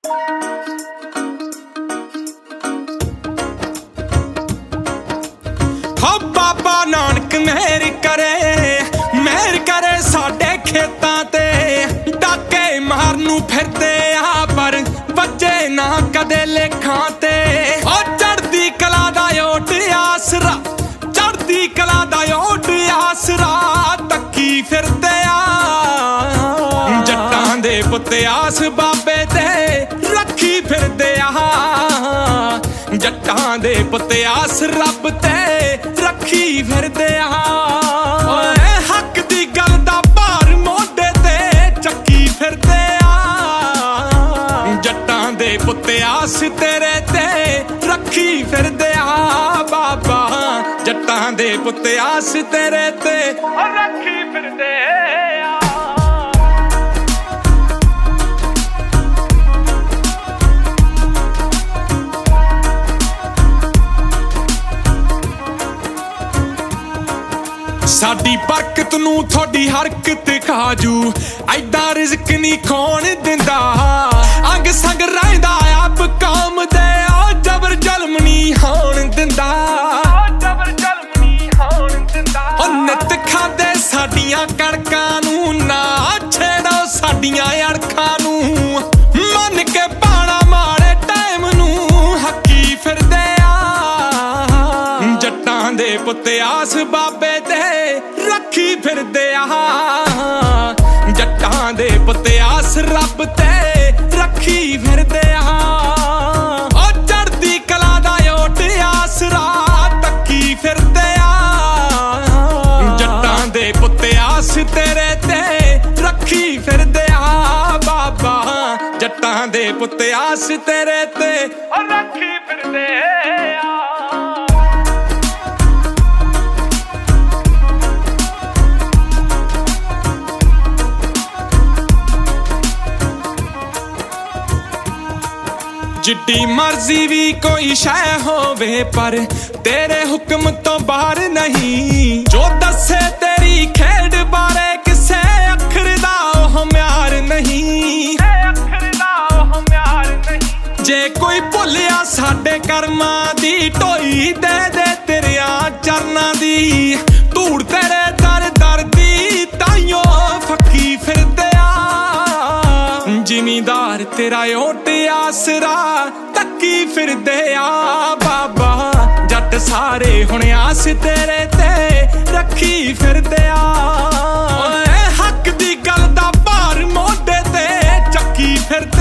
हो बाबा नानक मेहर करे साडे खेतां ते डाके मारनू फिरदे आ पर बच्चे ना कदे लेखां ते ओ चढ़दी कला दा ओट आसरा चढ़दी कला दा ओट आसरा तक्की फिरदे आ जट्टां दे पुत्त आस बाबे ते रखी फिरदे आ जट्टां दे पुत्त आस रब ते रखी फिरदे आ हक दी गल दा भार मोढे ते चक्की फिरदे आ जट्टां दे पुत्त आस तेरे ते रखी फिरदे आ बाबा जट्टां दे पुत्त आस तेरे ते रखी फिरदे आ साडी बरकत नू थोड़ी हरकत खाजू ऐडा रिज़्क नी कौन दिंदा अंग संग रहिंदा आप काम दे जबर जलम नी होण दिंदा ओ नित खादे साडियां कणकां नू ना छेड़ो साडियां अड़खां नू मन के पाना माड़े टाइम नू हकी फिरदे आ जट्टां दे पुत्त आस बाबे ते रखी फिरदे आ जट्टां दे पुत्त आस रब ते रखी फिरदे आ ओ चढ़दी कला दा ओट आसरा तक्की फिरदे आ जट्टां दे पुत्त आस तेरे ते रखी फिरदे आ बाबा जट्टां दे पुत्त आस तेरे ते रखी फिरदे आ जिड्डी मर्जी भी कोई शै होवे पर तेरे हुक्म तो बाहर नहीं जो दसे तेरी खेड बारे किसे अखर दा ओह म्यार नहीं जे कोई भुलिया साडे कर्मां दी ढोई दे दे तेरियां चरनां दी धूड़ तेरे दर दर दी ताइयों फक्की फिरदे जिमीदार तेरा ओट आसरा तक्की फिरदे आ बाबा जट सारे हुण आस तेरे ते रखी फिरदे आ हक दी गल दा भार मोढे ते चक्की फिरदे